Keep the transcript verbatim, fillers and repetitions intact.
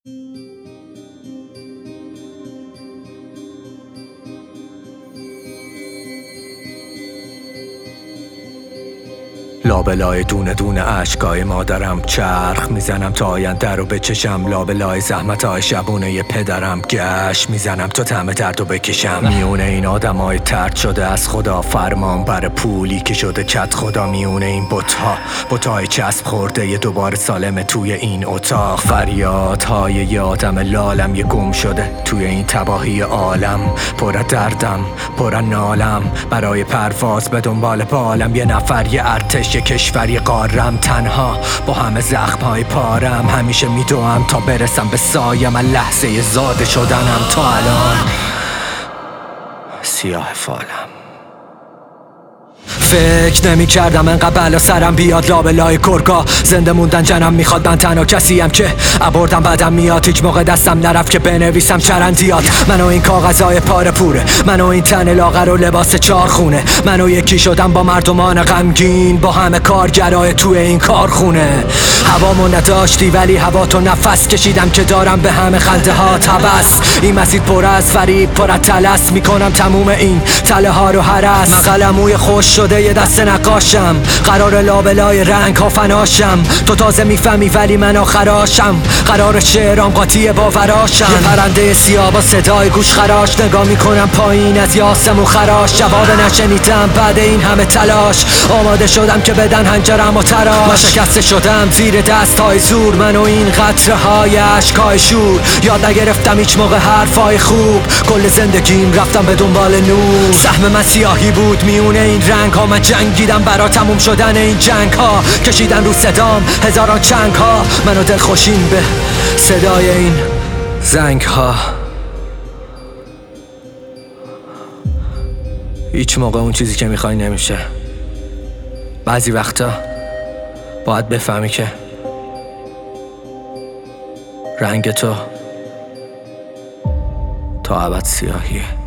لابلای دونه دونه عشقای مادرم چرخ میزنم تا آینده رو بچشم، لابلای زحمت های شبونه ی پدرم گشت میزنم تا طعم درد رو بکشم. میونه این آدم های ترد شده از خدا، فرمان بر پولی که شده کت خدا. میونه این بوتا بوتای چسب خورده ی دوباره سالمه توی این اتاق. فریادهای ی آدم لالم ی گم شده توی این تباهی عالم. پر دردم پر نالم برای پرواز به دنبال بالم. یه نفر یه ارتش یه کشوری قارم، تنها با همه زخمهای پارم. همیشه میدوام تا برسم به سایم، لحظه زاده شدنم تا الان سیاه فالم. فکر نمی کردم انقدر بلا سرم بیاد لابلای کرگا. زنده موندن جنم میخواد، من تنها کسیم که ابردم بدم میاد. هیچ موقع دستم نرفت که بنویسم چرندیات. منو این کاغذهای پاره پوره، منو این تن لاغر و لباس چارخونه. منو یکی شدم با مردمان غمگین، با همه کارگرای توی این کارخونه. هوامو نداشتی ولی هوا تو نفس کشیدم که دارم به همه خنده ها تبس. این مسیر پر از فریب پر از طلس، میکنم تموم این تله ها رو هرس. من قلموی خوش شده یه دست نقاشم، قرار لابلای رنگ ها فناشم. تو تازه میفهمی ولی من آخراشم، قرار شعرام قاطی باوراشم. یه پرنده سیاه با صدای گوش خراش، نگاه میکنم پایین از یاسم و خراش. جواب نشنیدم بعد این همه تلاش، آماده شدم که بدن هنجرم و تراش. من شکسته شدم زیر دست های زور، من و این قطره های عشقای شور. یاد نگرفتم هیچ موقع حرفای خوب، کل زندگیم رفتم به دنبال نور. سهم من سیاهی بود میونه این رنگ ها، من جنگیدم برا تموم شدن این جنگ ها. کشیدن رو صدام هزاران چنگ ها، منو دلخوشین به صدای این زنگ ها. هیچ موقع اون چیزی که میخوای نمیشه. بعضی وقتا باید بفهمی که رنگ تو تا ابد سیاهیه.